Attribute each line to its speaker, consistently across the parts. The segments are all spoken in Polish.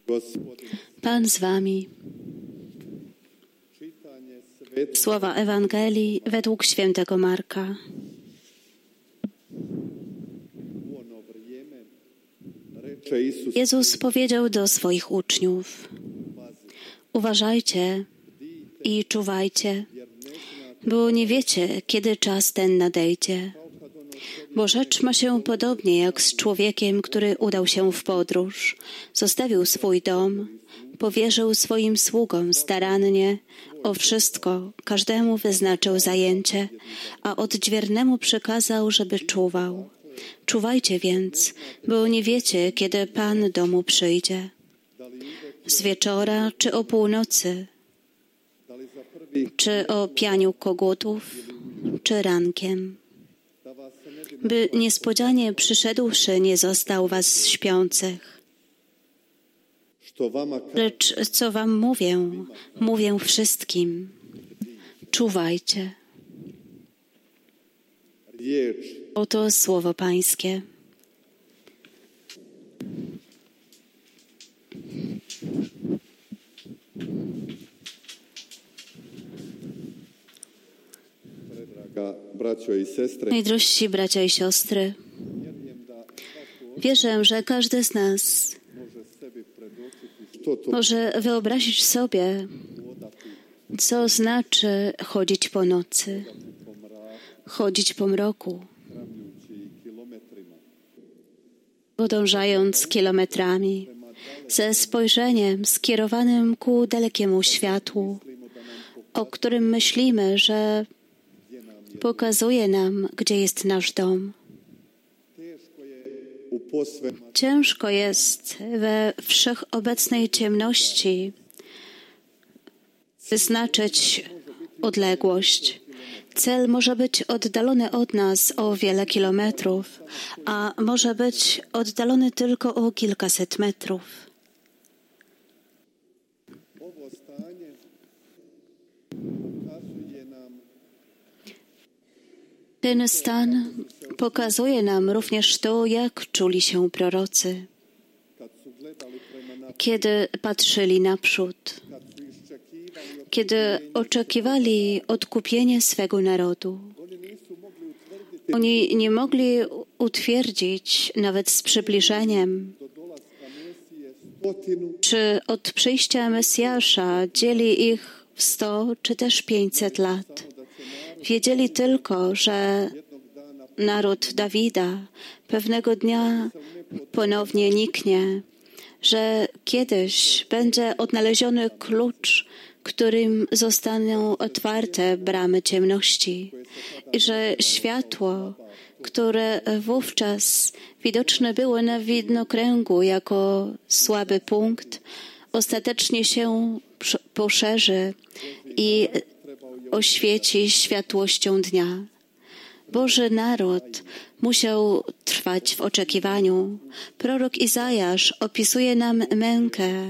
Speaker 1: Pan z wami. Słowa Ewangelii według świętego Marka. Jezus powiedział do swoich uczniów: uważajcie i czuwajcie, bo nie wiecie, kiedy czas ten nadejdzie. Bo rzecz ma się podobnie jak z człowiekiem, który udał się w podróż. Zostawił swój dom, powierzył swoim sługom starannie o wszystko, każdemu wyznaczył zajęcie, a odźwiernemu przykazał, żeby czuwał. Czuwajcie więc, bo nie wiecie, kiedy Pan domu przyjdzie. Z wieczora czy o północy, czy o pianiu kogutów, czy rankiem. By niespodzianie przyszedłszy nie został was śpiących. Lecz co wam mówię, mówię wszystkim. Czuwajcie. Oto słowo Pańskie. Najdrożsi bracia i siostry, wierzę, że każdy z nas może wyobrazić sobie, co znaczy chodzić po nocy, chodzić po mroku, podążając kilometrami, ze spojrzeniem skierowanym ku dalekiemu światłu, o którym myślimy, że pokazuje nam, gdzie jest nasz dom. Ciężko jest we wszechobecnej ciemności wyznaczyć odległość. Cel może być oddalony od nas o wiele kilometrów, a może być oddalony tylko o kilkaset metrów. Ten stan pokazuje nam również to, jak czuli się prorocy, kiedy patrzyli naprzód, kiedy oczekiwali odkupienia swego narodu. Oni nie mogli utwierdzić nawet z przybliżeniem, czy od przyjścia Mesjasza dzieli ich w 100 czy też 500 lat. Wiedzieli tylko, że naród Dawida pewnego dnia ponownie niknie, że kiedyś będzie odnaleziony klucz, którym zostaną otwarte bramy ciemności i że światło, które wówczas widoczne było na widnokręgu jako słaby punkt, ostatecznie się poszerzy i oświeci światłością dnia. Boży naród musiał trwać w oczekiwaniu. Prorok Izajasz opisuje nam mękę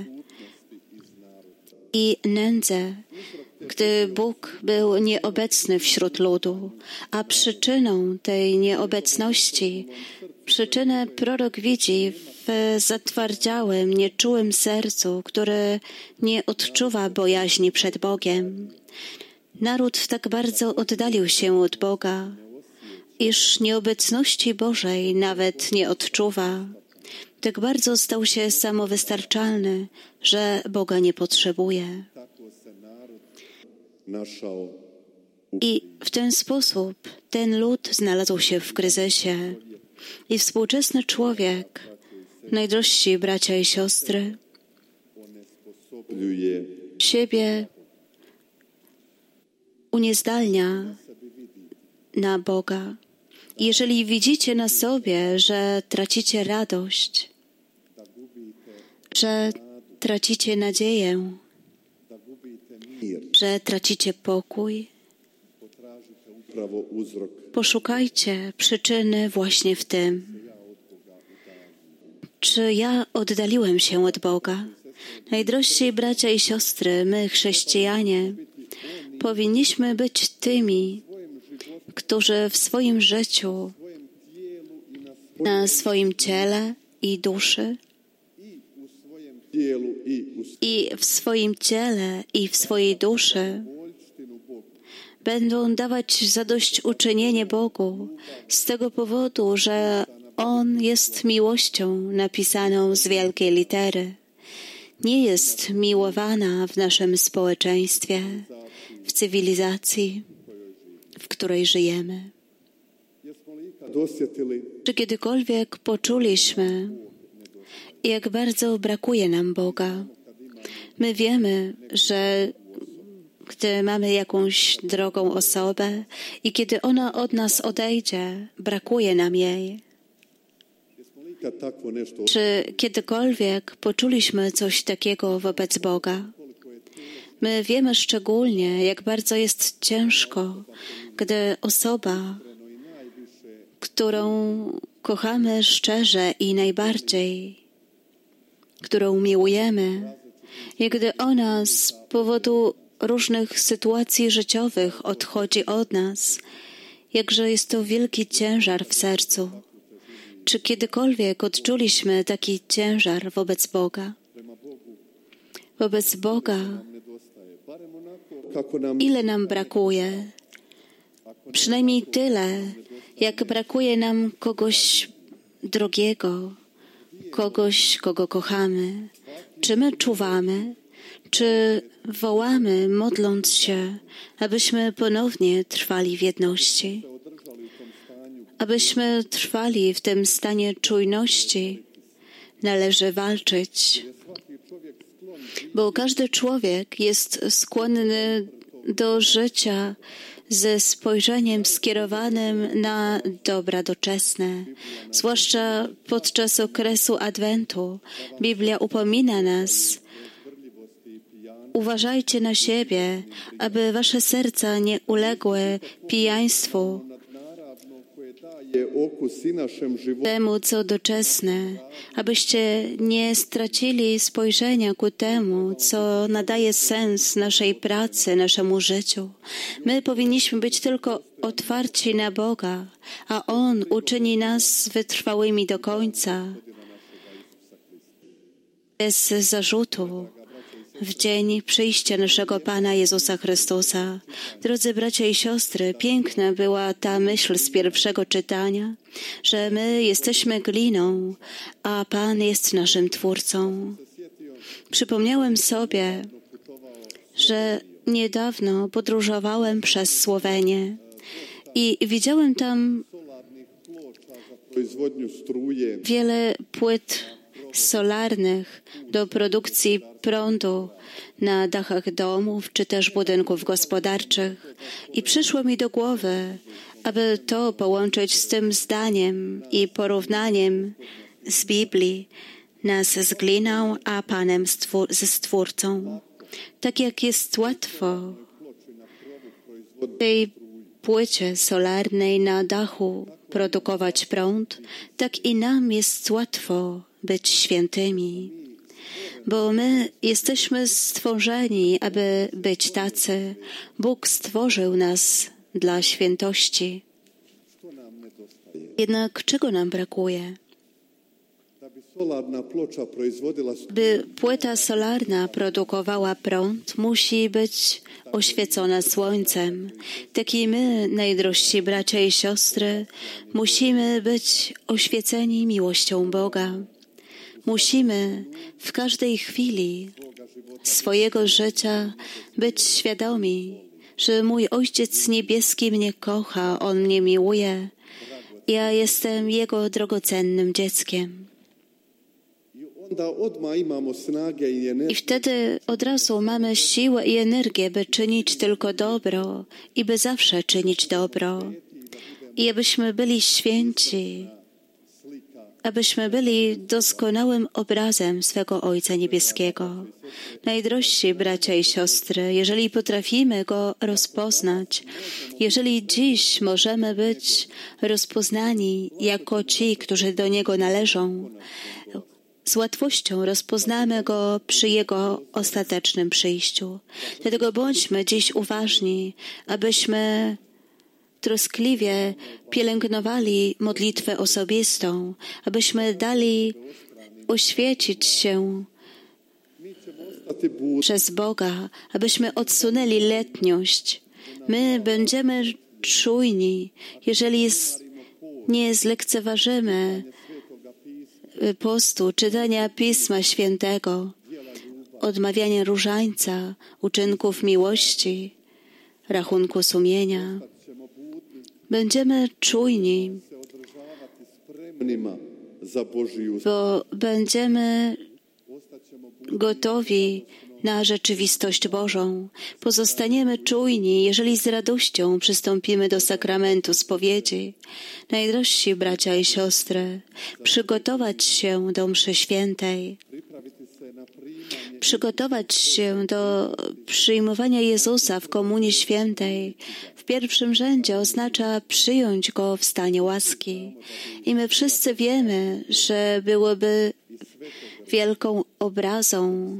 Speaker 1: i nędzę, gdy Bóg był nieobecny wśród ludu, a przyczyną tej nieobecności, przyczynę prorok widzi w zatwardziałym, nieczułym sercu, które nie odczuwa bojaźni przed Bogiem. Naród tak bardzo oddalił się od Boga, iż nieobecności Bożej nawet nie odczuwa. Tak bardzo stał się samowystarczalny, że Boga nie potrzebuje. I w ten sposób ten lud znalazł się w kryzysie. I współczesny człowiek, najdrożsi bracia i siostry, siebie uniezdalnia na Boga. Jeżeli widzicie na sobie, że tracicie radość, że tracicie nadzieję, że tracicie pokój, poszukajcie przyczyny właśnie w tym. Czy ja oddaliłem się od Boga? Najdrożsi bracia i siostry, my chrześcijanie, powinniśmy być tymi, którzy w swoim życiu, na swoim ciele i duszy i w swoim ciele, i w swojej duszy będą dawać zadośćuczynienie Bogu z tego powodu, że On jest miłością napisaną z wielkiej litery. Nie jest miłowana w naszym społeczeństwie, w cywilizacji, w której żyjemy. Czy kiedykolwiek poczuliśmy, jak bardzo brakuje nam Boga? My wiemy, że gdy mamy jakąś drogą osobę i kiedy ona od nas odejdzie, brakuje nam jej. Czy kiedykolwiek poczuliśmy coś takiego wobec Boga? My wiemy szczególnie, jak bardzo jest ciężko, gdy osoba, którą kochamy szczerze i najbardziej, którą miłujemy, i gdy ona z powodu różnych sytuacji życiowych odchodzi od nas, jakże jest to wielki ciężar w sercu. Czy kiedykolwiek odczuliśmy taki ciężar wobec Boga? Wobec Boga, ile nam brakuje? Przynajmniej tyle, jak brakuje nam kogoś drogiego, kogoś, kogo kochamy. Czy my czuwamy? Czy wołamy, modląc się, abyśmy ponownie trwali w jedności? Abyśmy trwali w tym stanie czujności, należy walczyć, bo każdy człowiek jest skłonny do życia ze spojrzeniem skierowanym na dobra doczesne. Zwłaszcza podczas okresu Adwentu Biblia upomina nas: uważajcie na siebie, aby wasze serca nie uległy pijaństwu, temu, co doczesne, abyście nie stracili spojrzenia ku temu, co nadaje sens naszej pracy, naszemu życiu. My powinniśmy być tylko otwarci na Boga, a On uczyni nas wytrwałymi do końca, bez zarzutu, w dzień przyjścia naszego Pana Jezusa Chrystusa. Drodzy bracia i siostry, piękna była ta myśl z pierwszego czytania, że my jesteśmy gliną, a Pan jest naszym Twórcą. Przypomniałem sobie, że niedawno podróżowałem przez Słowenię i widziałem tam wiele płyt solarnych do produkcji prądu na dachach domów czy też budynków gospodarczych. I przyszło mi do głowy, aby to połączyć z tym zdaniem i porównaniem z Biblii, nas z gliną, a Panem ze Stwórcą. Tak jak jest łatwo w tej płycie solarnej na dachu produkować prąd, tak i nam jest łatwo być świętymi, bo my jesteśmy stworzeni, aby być tacy. Bóg stworzył nas dla świętości. Jednak czego nam brakuje? By płyta solarna produkowała prąd, musi być oświecona słońcem. Tak i my, najdrożsi bracia i siostry, musimy być oświeceni miłością Boga. Musimy w każdej chwili swojego życia być świadomi, że mój Ojciec Niebieski mnie kocha, On mnie miłuje. Ja jestem Jego drogocennym dzieckiem. I wtedy od razu mamy siłę i energię, by czynić tylko dobro i by zawsze czynić dobro. I abyśmy byli święci, abyśmy byli doskonałym obrazem swego Ojca Niebieskiego. Najdrożsi bracia i siostry, jeżeli potrafimy Go rozpoznać, jeżeli dziś możemy być rozpoznani jako ci, którzy do Niego należą, z łatwością rozpoznamy Go przy Jego ostatecznym przyjściu. Dlatego bądźmy dziś uważni, abyśmy troskliwie pielęgnowali modlitwę osobistą, abyśmy dali oświecić się przez Boga, abyśmy odsunęli letniość. My będziemy czujni, jeżeli nie zlekceważymy postu, czytania Pisma Świętego, odmawiania różańca, uczynków miłości, rachunku sumienia. Będziemy czujni, bo będziemy gotowi na rzeczywistość Bożą. Pozostaniemy czujni, jeżeli z radością przystąpimy do sakramentu spowiedzi. Najdrożsi bracia i siostry, przygotować się do mszy świętej, przygotować się do przyjmowania Jezusa w Komunii Świętej w pierwszym rzędzie oznacza przyjąć Go w stanie łaski. I my wszyscy wiemy, że byłoby wielką obrazą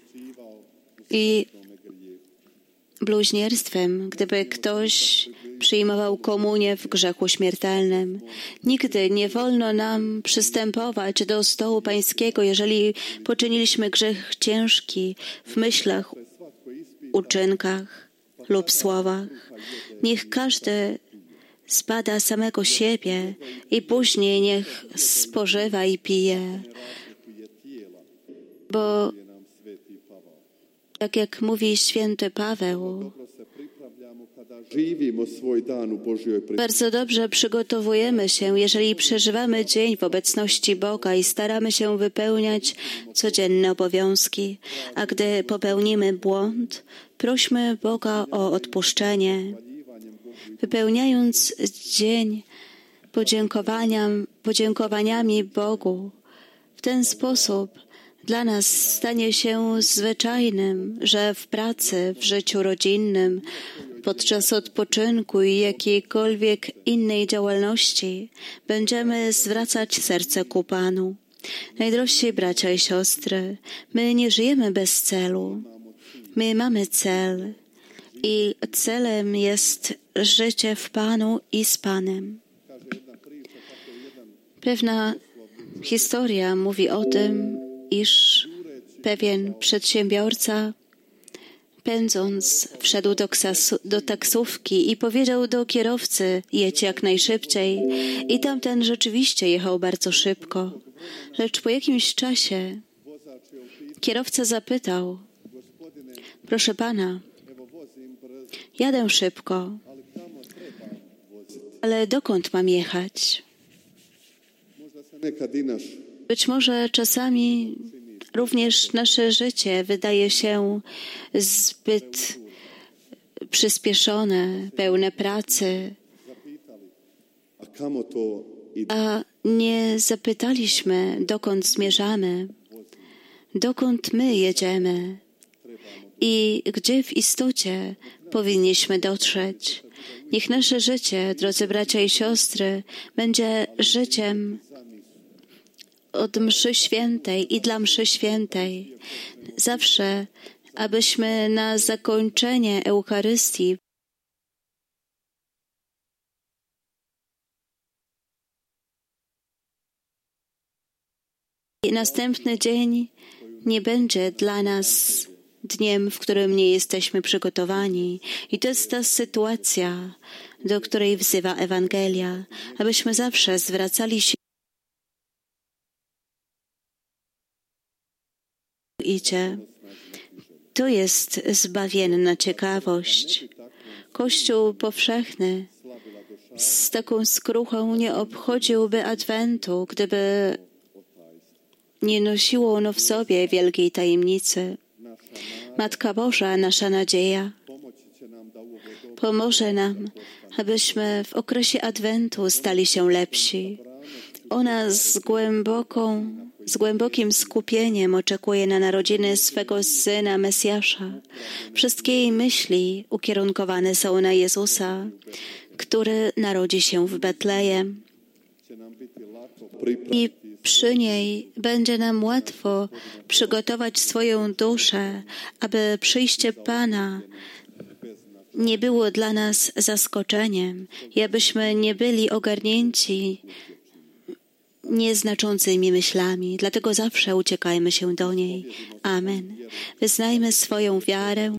Speaker 1: i bluźnierstwem, gdyby ktoś przyjmował komunię w grzechu śmiertelnym. Nigdy nie wolno nam przystępować do stołu pańskiego, jeżeli poczyniliśmy grzech ciężki w myślach, uczynkach lub słowach. Niech każdy zbada samego siebie i później niech spożywa i pije. Bo tak jak mówi święty Paweł, bardzo dobrze przygotowujemy się, jeżeli przeżywamy dzień w obecności Boga i staramy się wypełniać codzienne obowiązki. A gdy popełnimy błąd, prośmy Boga o odpuszczenie. Wypełniając dzień podziękowaniami Bogu, w ten sposób dla nas stanie się zwyczajnym, że w pracy, w życiu rodzinnym, podczas odpoczynku i jakiejkolwiek innej działalności będziemy zwracać serce ku Panu. Najdrożsi bracia i siostry, my nie żyjemy bez celu. My mamy cel i celem jest życie w Panu i z Panem. Pewna historia mówi o tym, iż pewien przedsiębiorca pędząc wszedł do taksówki i powiedział do kierowcy: jedź jak najszybciej. I tamten rzeczywiście jechał bardzo szybko. Lecz po jakimś czasie kierowca zapytał: proszę pana, jadę szybko, ale dokąd mam jechać? Być może czasami również nasze życie wydaje się zbyt przyspieszone, pełne pracy, a nie zapytaliśmy, dokąd zmierzamy, dokąd my jedziemy i gdzie w istocie powinniśmy dotrzeć. Niech nasze życie, drodzy bracia i siostry, będzie życiem od mszy świętej i dla mszy świętej. Zawsze, abyśmy na zakończenie Eucharystii i następny dzień nie będzie dla nas dniem, w którym nie jesteśmy przygotowani. I to jest ta sytuacja, do której wzywa Ewangelia, abyśmy zawsze zwracali się idzie. To jest zbawienna ciekawość. Kościół powszechny z taką skruchą nie obchodziłby Adwentu, gdyby nie nosiło ono w sobie wielkiej tajemnicy. Matka Boża, nasza nadzieja, pomoże nam, abyśmy w okresie Adwentu stali się lepsi. Ona z głębokim skupieniem oczekuje na narodziny swego Syna, Mesjasza. Wszystkie jej myśli ukierunkowane są na Jezusa, który narodzi się w Betlejem. I przy niej będzie nam łatwo przygotować swoją duszę, aby przyjście Pana nie było dla nas zaskoczeniem i abyśmy nie byli ogarnięci nieznaczącymi myślami. Dlatego zawsze uciekajmy się do niej. Amen. Wyznajmy swoją wiarę